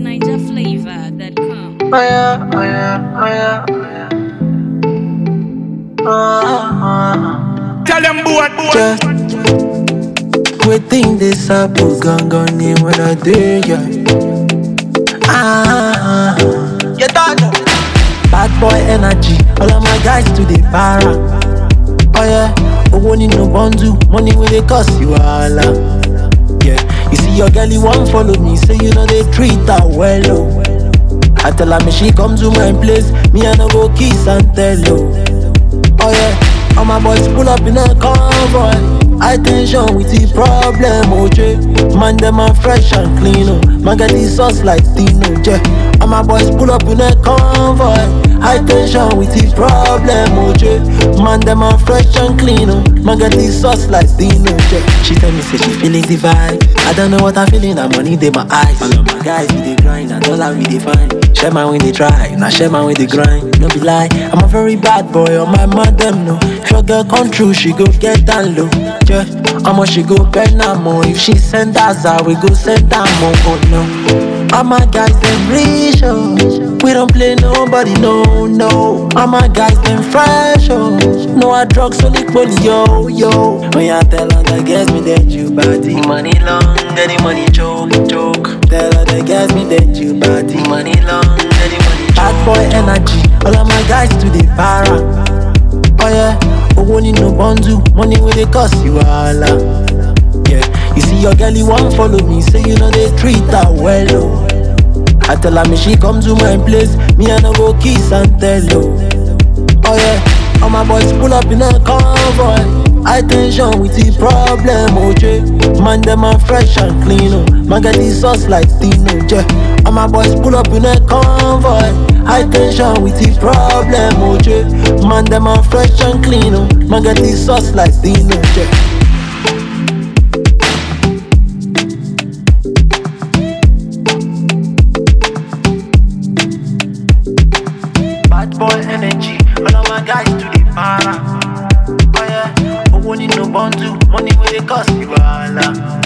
NigerFlavor.com. Oh yeah, oh yeah, oh yeah, oh yeah. Tell them boy. Just waiting this up, gun in when I do ya. You don't know. Bad boy energy, all of my guys to the para. Oh yeah, oh need no bundle, money when they cost you all. Yeah, you see your girl, you won't follow me, say you know they treat her well. Oh. I tell her me she come to my place, me and I go kiss and tell her. Oh yeah, all my boys pull up in a convoy. High tension with the problem, OJ. Man, them are fresh and clean, oh. Man, get the sauce like Tino, yeah. All my boys pull up in a convoy. High tension with the problem, OJ. Man, them are fresh and clean, oh. Man, get the sauce like Tino, yeah. She tell me, say she feeling the vibe. I don't know what I'm feeling, that money in my eyes. All of my guys, we they grind, and all we they find. Share my when they try, now share my when they grind. No be lie, I'm a very bad boy, on my madam, no. If your girl come true, she go get down low. Yeah, how much she go bend her more? If she send us out, we go send her more. Oh no, all my guys them rich, oh. We don't play nobody, no. All my guys them fresh, oh. No I drugs, only bully, yo. When I tell her that gets me that you body, money long, get the money choke. Tell her that gets me that you body, money long, get the money choke. Bad boy energy, all of my guys to the para. Oh yeah, oh need no bundle, money when they cost you all. Yeah, you see your girl, you won't follow me, say you know they treat her well. Oh. I tell her me she come to my place, me and I go kiss and tell her. Oh yeah, all my boys pull up in a convoy. High tension with the problem, OJ. Man, them are fresh and clean, oh. Man, get the sauce like Tino, yeah. All my boys pull up in a convoy. High tension with the problem, OJ. Man, them are fresh and clean, oh. Man, get the sauce like Tino, yeah. Bad boy energy, all of my guys to the para. Oh yeah, oh need no bundle, money when they cost you all.